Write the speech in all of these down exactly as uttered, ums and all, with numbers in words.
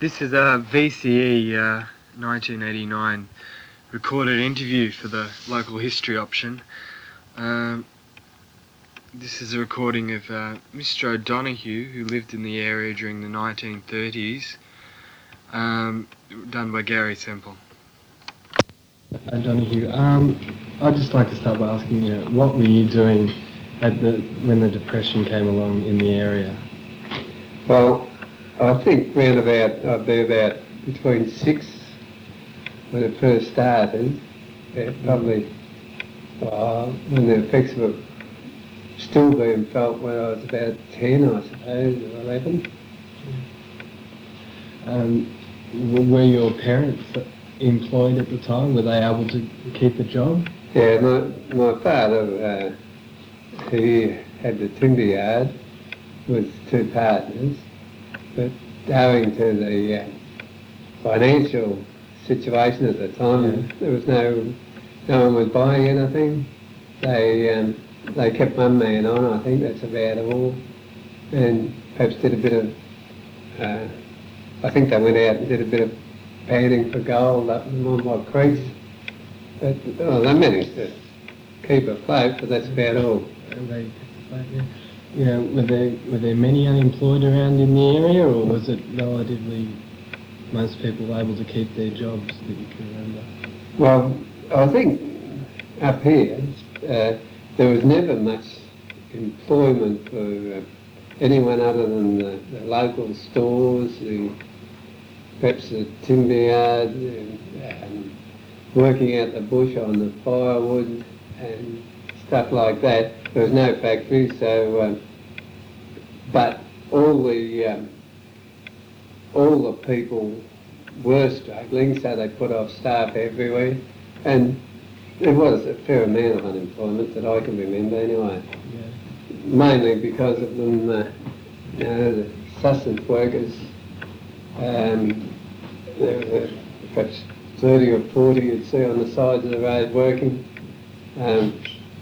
This is a V C E uh, nineteen eighty-nine recorded interview for the local history option. Um, this is a recording of uh, Mister O'Donoghue, who lived in the area during the nineteen thirties, um, done by Gary Semple. O'Donoghue, um, I'd just like to start by asking you, what were you doing at the when the Depression came along in the area? Well, I think round about, I'd be about between six when it first started, yeah, probably uh, when the effects of it still being felt when I was about ten, I suppose, or eleven. Um, w- were your parents employed at the time? Were they able to keep a job? Yeah, my, my father, uh, he had the timber yard with two partners, but owing to the uh, financial situation at the time, Yeah. there was no, no one was buying anything. They um, they kept one man on, I think that's about all, and perhaps did a bit of, uh, I think they went out and did a bit of panning for gold up in the Monmouth Creeks, but oh, they managed to keep afloat, but that's about all. And they, yeah. You know, were there were there many unemployed around in the area, or was it relatively most people able to keep their jobs that you can remember? Well, I think up here uh, there was never much employment for uh, anyone other than the, the local stores, the, perhaps the timber yard, and, um, working out the bush on the firewood and stuff like that. There was no factory, so um, but all the um, all the people were struggling, so they put off staff everywhere, and there was a fair amount of unemployment that I can remember anyway. Yeah. Mainly because of them, uh, you know, the sustenance workers. Um, there were perhaps thirty or forty you'd see on the sides of the road working. Um,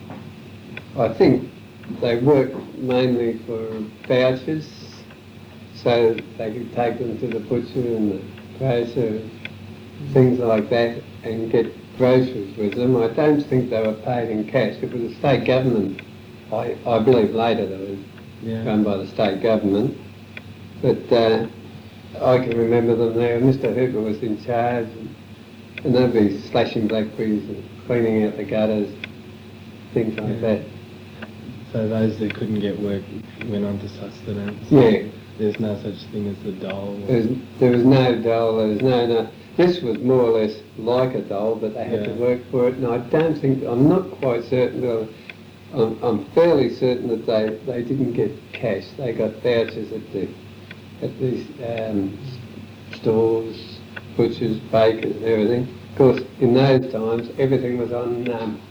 I think they worked mainly for vouchers, so they could take them to the butcher and the grocer, things like that, and get groceries with them. I don't think they were paid in cash. It was the state government. I, I believe later they were Yeah. run by the state government. But uh, I can remember them there. Mister Hooper was in charge, and, and they'd be slashing blackberries and cleaning out the gutters, things like Yeah. that. So those that couldn't get work went on to sustenance. Yeah. There's no such thing as the dole. There was, there was no dole, there was no, no, this was more or less like a dole, but they had Yeah. to work for it, and I don't think, I'm not quite certain, but I'm, I'm fairly certain that they, they didn't get cash. They got vouchers at the, at these um, stores, butchers, bakers, and everything. Of course, in those times, everything was on, um,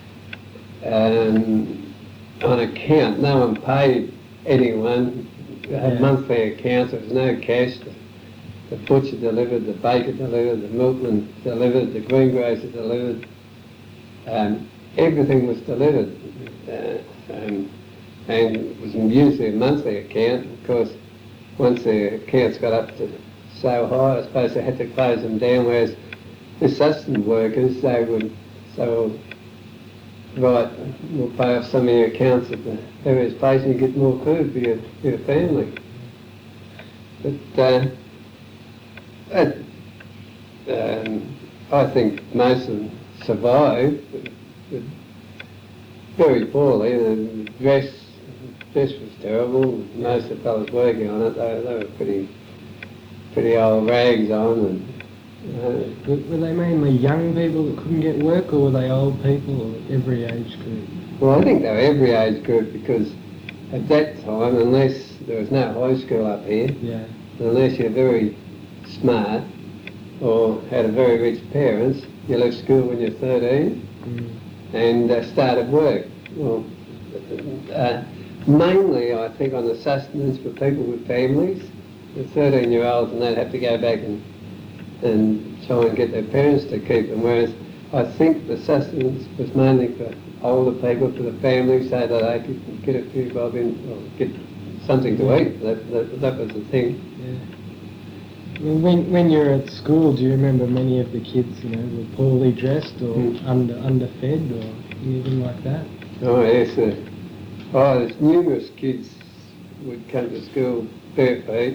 um, on account. No one paid anyone. They had Yeah. monthly accounts. There was no cash. The, the butcher delivered, the baker delivered, the milkman delivered, the greengrocer delivered. Um, everything was delivered, uh, um, and it was usually a monthly account. Of course, once the accounts got up to so high, I suppose they had to close them down. Whereas the sustenance workers, they would so. Right, we'll pay off some of your accounts at the various places and you get more food for your, for your family. But uh, that, um, I think most of them survived, but, but very poorly. The dress, dress was terrible. Most of the fellas working on it, they, they were pretty, pretty old rags on. And, Uh, Were were they mainly young people that couldn't get work, or were they old people, or every age group? well, I think they were every age group because at that time, unless there was no high school up here, Yeah. unless you're very smart or had a very rich parents, you left school when you're thirteen Mm. and uh, started work. Well, uh, mainly I think on the sustenance for people with families, the thirteen-year-olds, and they'd have to go back and and try and get their parents to keep them, whereas I think the sustenance was mainly for older people, for the families, so that they could get a few bob in, or get something to eat. That, that, that was the thing. Yeah. When when you're at school, do you remember many of the kids, you know, were poorly dressed or Mm. under underfed or anything like that? Oh yes, uh, oh, there's numerous kids would come to school bare feet,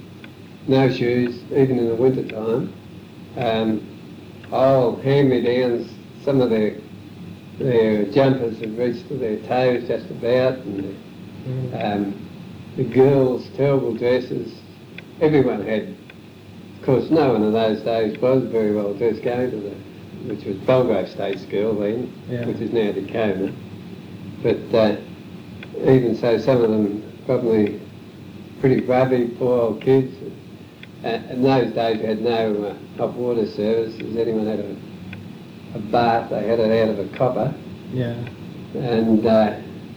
no shoes, even in the winter time. Um, oh, hand-me-downs, some of their their jumpers had reached to their toes just about, and Mm. um, the girls' terrible dresses. Everyone had, of course, no one in those days was very well dressed going to the, which was Belgrave State School then, Yeah. which is now Tacoma. But uh, even so, some of them probably pretty grubby, poor old kids. Uh, in those days, we had no uh, hot water services. Anyone had a, a bath, they had it out of a copper, Yeah. and uh,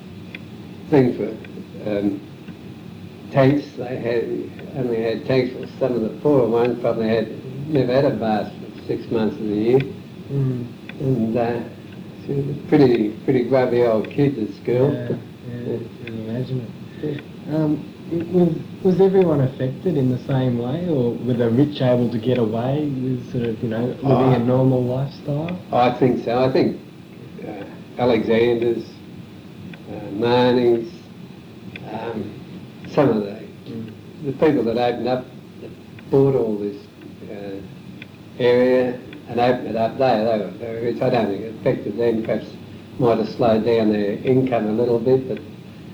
things were um, tanks. They had only had tanks for some of the poorer ones. Probably had never had a bath for six months of the year, Mm. and uh, so it was pretty pretty grubby old kids at school. Yeah, yeah, can you imagine it? Um, was, was everyone affected in the same way, or were the rich able to get away with sort of, you know, living a Oh. normal lifestyle? I think so. I think uh, Alexander's, uh, Marnie's, um, some of the Mm. the people that opened up, that bought all this uh, area and opened it up, they, they were very rich. I don't think it affected them. Perhaps might have slowed down their income a little bit, but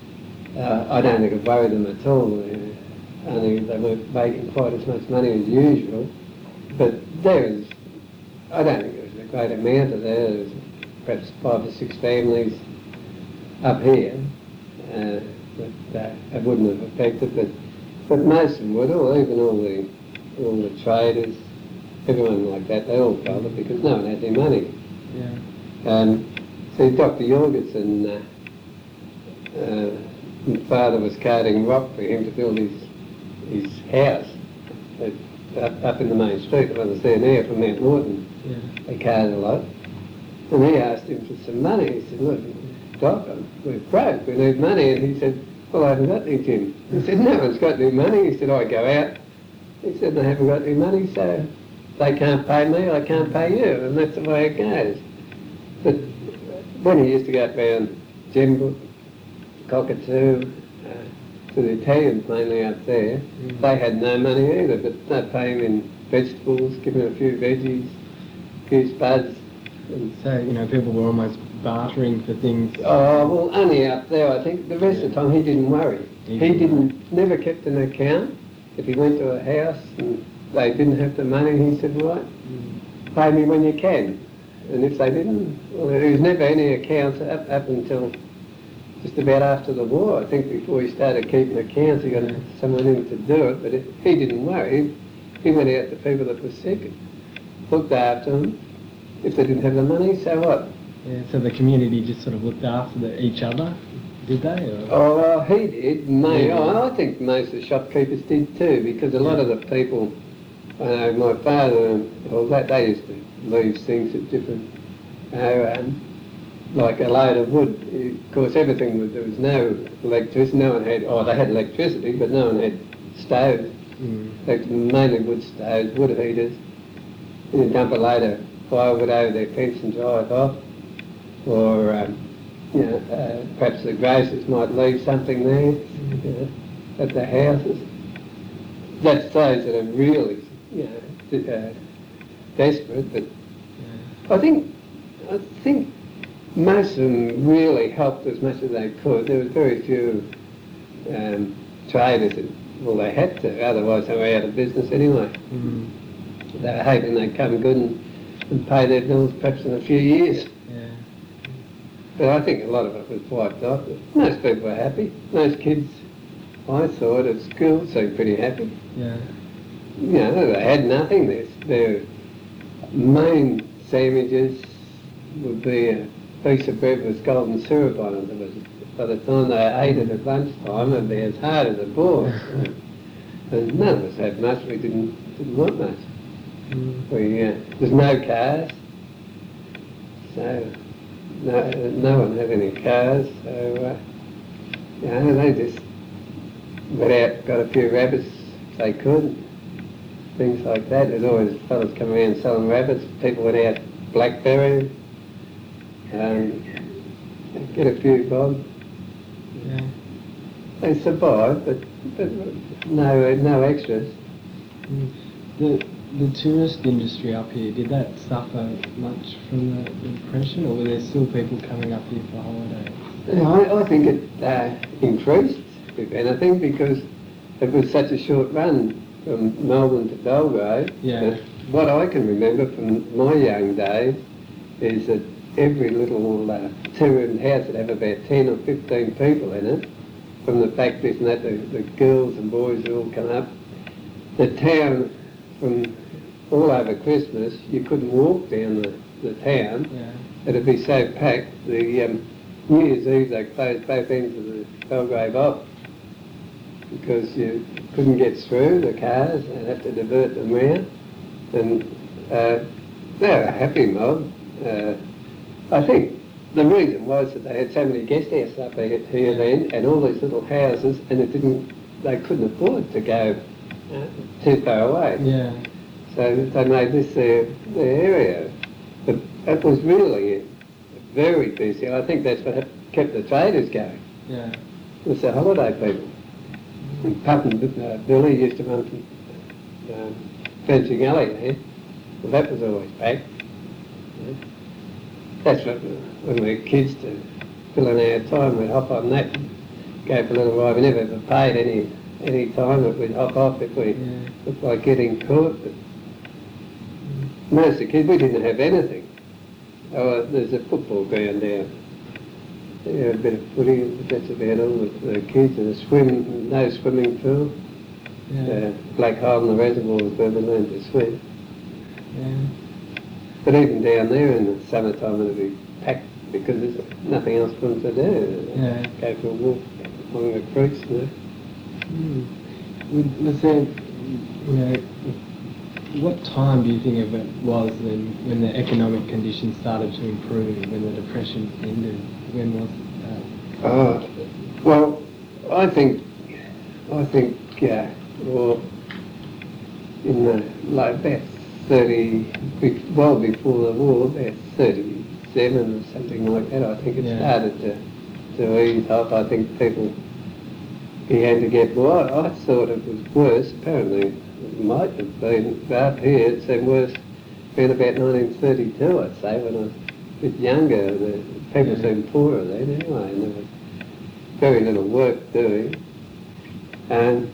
uh, I don't think it worried them at all. Uh, only they weren't making quite as much money as usual. But there was, I don't think there was a great amount of there. There was perhaps five or six families up here uh, that uh, it wouldn't have affected, but but most of them would, all, even all the all the traders, everyone like that, they all felt it because no one had any money. Yeah. Um, see, Doctor Jorgensen, uh, uh, my father was carting rock for him to build his his house at, up, up in the main street. The one that's there now from Mount Morton. Yeah. They carried a lot. And he asked him for some money. He said, look, Doc, we're broke, we need money. And he said, well, I haven't got any, Jim. He said, no one's got any money. He said, I go out. He said, they haven't got any money, so they can't pay me, I can't pay you. And that's the way it goes. But when he used to go up around Jembrook, Cockatoo, uh, to the Italians mainly up there, Mm. they had no money either, but they pay him in vegetables, give him a few veggies, goose buds. And, So, you know, people were almost bartering for things. oh, well, only up there, I think. The rest of the time, he didn't worry. He He didn't didn't, never kept an account. If he went to a house and they didn't have the money, he said, right, Mm. pay me when you can. And if they didn't, well, there was never any accounts up, up until just about after the war. I think before he started keeping accounts, he got someone in to do it, but it, he didn't worry. He, he went out to people that were sick, looked after them. If they didn't have the money, so what? Yeah, so the community just sort of looked after the, each other, did they? Or? Oh, well, he did. May, Yeah. oh, I think most of the shopkeepers did too, because a lot of the people, I know my father, well, that they used to leave things at different, you know, um, like a load of wood. Of course, everything was, there was no electricity. No one had, oh, they had electricity, but no one had stoves. Mm. Like mainly wood stoves, wood heaters. And you dump a load of firewood over their fence and drive off, or um, you know, uh, perhaps the grocers might leave something there, you know, at the houses. That's those that are really, you know, d- uh, desperate. But Yeah. I think, I think most of them really helped as much as they could. There was very few um, traders that, well, they had to, otherwise they were out of business anyway. Mm. They were hoping they'd come good and, and pay their bills perhaps in a few years. Yeah. But I think a lot of it was wiped off. Most people were happy. Most kids, I thought, at school seemed pretty happy. Yeah. You know, they had nothing. Their, their main sandwiches would be a piece of bread with golden syrup on it. It was, by the time they ate it at lunchtime, it'd be as hard as a board. And none of us had much. We didn't, didn't want much. Mm. We, uh, there's no cars, so no, no one had any cars, so uh, you know, they just went out, got a few rabbits if they could, things like that. There's always fellas come around selling rabbits. People went out blackberry, um, get a few bob. Yeah. They survived, but, but no no extras. Mm. The the tourist industry up here, did that suffer much from the Depression, or were there still people coming up here for holidays? I, I think it uh, increased, if anything, because it was such a short run from Melbourne to Belgrade. Yeah. That what I can remember from my young days is that every little uh, two-room house would have about ten or fifteen people in it. From the factories and that, the, the girls and boys would all come up. The town, from all over Christmas, you couldn't walk down the, the town. Yeah. It'd be so packed. The um, New Year's Eve, they closed both ends of the Belgrave off because you couldn't get through the cars. They'd have to divert them round. And uh, they were a happy mob. Uh, I think the reason was that they had so many guest houses up here then, and all these little houses, and it didn't, they couldn't afford to go uh, too far away. Yeah. So they made this their, their area. But it was really very busy. I think that's what kept the traders going. Yeah. It was the holiday people. And Pup and uh, Billy used to run from um, Fencing Alley there. Well, that was always packed. Yeah. That's what, when we were kids, to fill in our time, we'd hop on that and go for a little ride. We never ever paid any any time that we'd hop off if we Yeah. looked like getting caught. But most of the kids, we didn't have anything. Oh, there's a football ground there. Yeah, a bit of footy, but that's about all with the kids. And a swim, no swimming pool. Yeah. Uh, black hole in the reservoir was where we learned to swim. Yeah. But even down there in the summertime it'd be packed because there's nothing else for them to do. Yeah. Go for a walk along the creeks and that. Mm. Was- Was there, you know, what time do you think of it was then when the economic conditions started to improve, when the Depression ended? When was that? Oh, well, I think, I think, yeah, well, in the, like about thirty, be- well before the war, about thirty-seven or something like that, I think it Yeah. started to, to ease up. I think people began to get, well, I, I thought it was worse, apparently it might have been, but up here it seemed worse, around about nineteen thirty-two, I'd say, when I was a bit younger. The people Yeah. seemed poorer then anyway, and there was very little work doing. And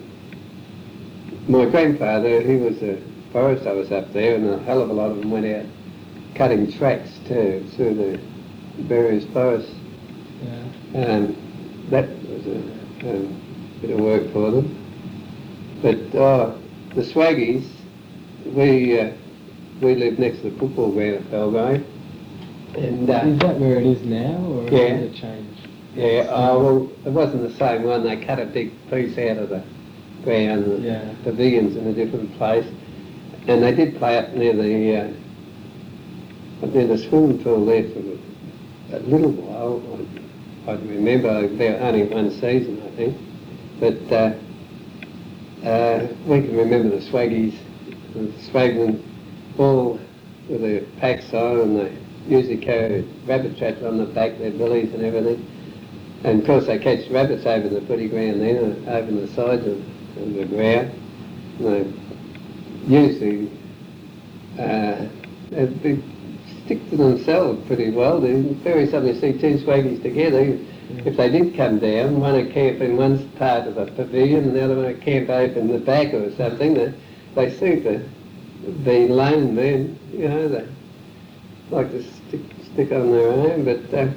my grandfather, he was a forest officer up there, and a hell of a lot of them went out cutting tracks too through the various forests. Yeah. And that was a, a bit of work for them. But uh, the Swaggies, we uh, we lived next to the football ground at Belgrave. And uh, Is that where it is now, or Yeah. has it changed? yeah, uh, well, it wasn't the same one. They cut a big piece out of the ground, the Yeah. pavilions in a different place. And they did play up near the uh, up near the swimming pool there for a little while. I, I remember about only one season, I think. But uh, uh, we can remember the Swaggies, the Swagmen, all with their packs on, and they usually carry rabbit traps on the back, their billies and everything. And of course they catch rabbits over the footy ground then, uh, over the sides of, of the ground. And they usually uh, they'd be, stick to themselves pretty well. They very seldom you see two Swaggies together. If they did come down, one would camp in one part of the pavilion and the other one would camp over in the back or something. They, they seem to be lone men, you know, they like to stick, stick on their own, but uh,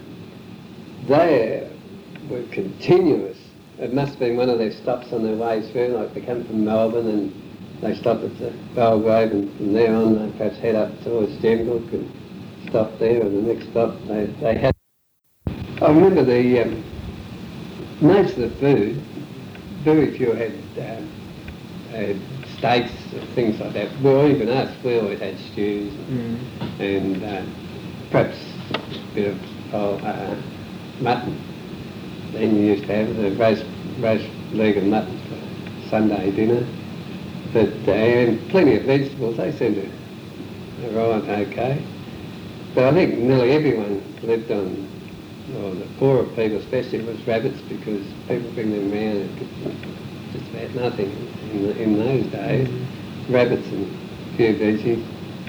they were continuous. It must have been one of their stops on their way through, like they come from Melbourne and they stop at the Belgrave, and from there on they perhaps head up towards Gembrook and stop there, and the next stop they, they had. I remember the um, most of the food, very few had, um, had steaks and things like that. Well, even us, we always had stews Mm. and uh, perhaps a bit of oh, uh, mutton. Then you used to have the roast, roast leg of mutton for Sunday dinner. But uh, and plenty of vegetables, they seem to arrive okay. But I think nearly everyone lived on, or the poorer people especially, was rabbits, because people bring them around and get just about nothing in, the, in those days. Mm-hmm. Rabbits and a few veggies.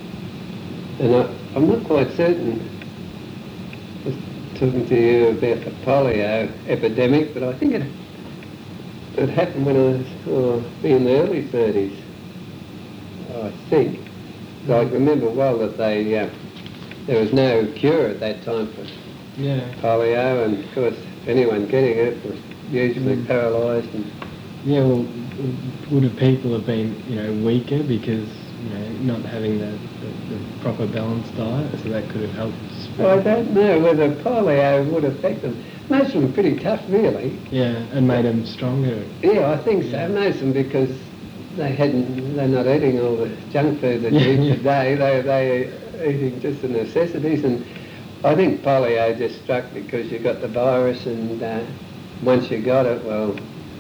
And I, I'm not quite certain, I was talking to you about the polio epidemic, but I think it, it happened when I was oh, in the early thirties, I think. So I remember well that they, uh, there was no cure at that time for yeah. polio, and of course anyone getting it was usually mm. paralysed. And yeah, well, would have people have been, you know, weaker because, you know, not having the, the, the proper balanced diet, so that could have helped spread? Well, I don't know whether polio would affect them. Most of them were pretty tough, really. Yeah, and made them stronger. Yeah, I think yeah. so. Most of them, because they hadn't, they're not eating all the junk food that you eat yeah. today. They they're eating just the necessities, and I think polio just struck because you got the virus, and uh, once you got it, well,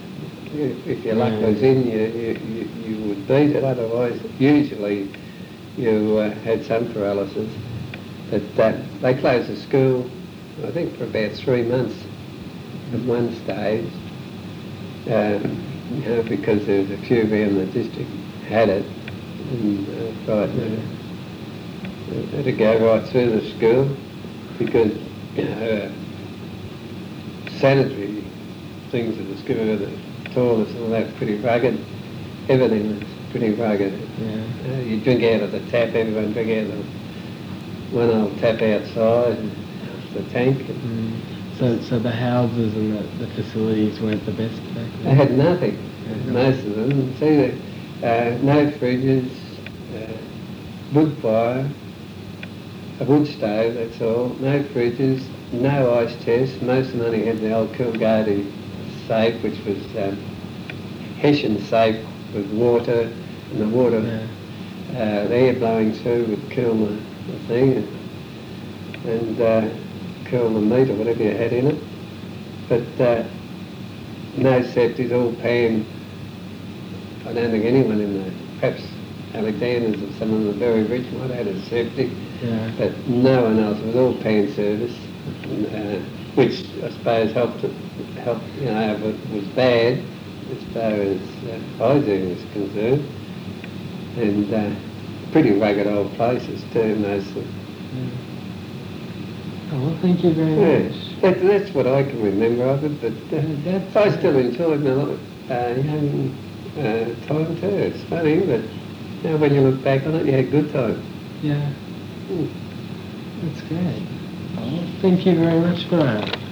if your luck yeah. was in, you, you you would beat it. Otherwise, usually you uh, had some paralysis. But uh, they closed the school, I think, for about three months at one stage. Um, you know, because there was a few around the district had it, and uh, thought uh, they had to go right through the school, because, you know, uh, sanitary things at the school, the toilets and all that was pretty rugged. Everything was pretty rugged. Yeah. Uh, you drink out of the tap, everyone drink out of the one old tap outside, and the tank. And mm. So, so the houses and the, the facilities weren't the best back then? They had nothing, yeah. most of them. See, the, uh, no fridges, uh, wood fire, a wood stove, that's all. No fridges, no ice chests. Most of them only had the old Coolgardie safe, which was um, Hessian safe with water, and the water, yeah. uh, the air blowing through would cool the, the thing, and, and uh, cool the meat or whatever you had in it. But uh, no septic, all pan. I don't think anyone in the, perhaps Alexander's or some of the very rich might have had a septic, yeah. but no one else. It was all pan service, uh, which I suppose helped, helped, you know, if it was bad, as far as uh, hygiene is concerned. And uh, pretty rugged old places too, most of them. Yeah. Oh, well, thank you very Yeah, much. that, that's what I can remember of it, but uh, That's I still enjoyed my uh, young uh, time too. It's funny, but now when you look back on it, you had a good time. Yeah, Mm. that's great. Oh, thank you very much for that.